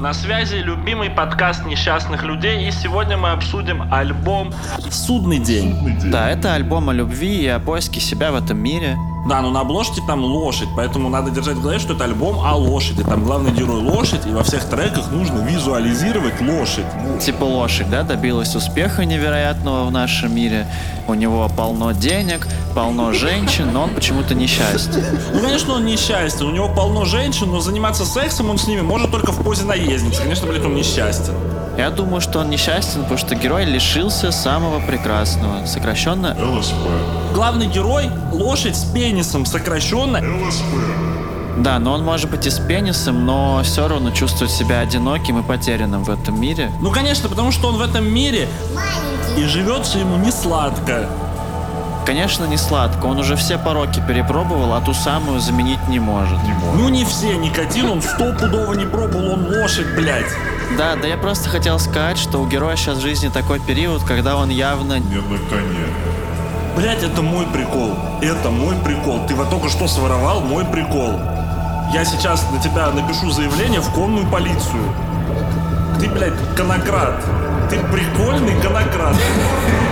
На связи любимый подкаст несчастных людей, и сегодня мы обсудим альбом «Судный день». Да, это альбом о любви и о поиске себя в этом мире. Да, но на обложке там лошадь, поэтому надо держать в голове, что это альбом о лошади. Там главный герой лошадь, и во всех треках нужно визуализировать лошадь. Типа лошадь, да, добилась успеха невероятного в нашем мире. У него полно денег, полно женщин, но он почему-то несчастен. Ну, конечно, он несчастен. У него полно женщин, но заниматься сексом он с ними может только в позе наездницы. Конечно, блядь, он несчастен. Я думаю, что он несчастен, потому что герой лишился самого прекрасного. Сокращенно ЛСП. Главный герой — лошадь с пенисом, сокращенно. ЛСП. Да, но он может быть и с пенисом, но все равно чувствует себя одиноким и потерянным в этом мире. Ну, конечно, потому что он в этом мире и живется ему не сладко. Конечно, не сладко, он уже все пороки перепробовал, а ту самую заменить не может. Ну, не все. Никотин он стопудово не пробовал, он лошадь, блядь. Да, я просто хотел сказать, что у героя сейчас в жизни такой период, когда он явно... Не на коне. Блядь, это мой прикол. Это мой прикол. Ты вот только что своровал мой прикол. Я сейчас на тебя напишу заявление в конную полицию. Ты, блядь, конократ. Ты прикольный конократ.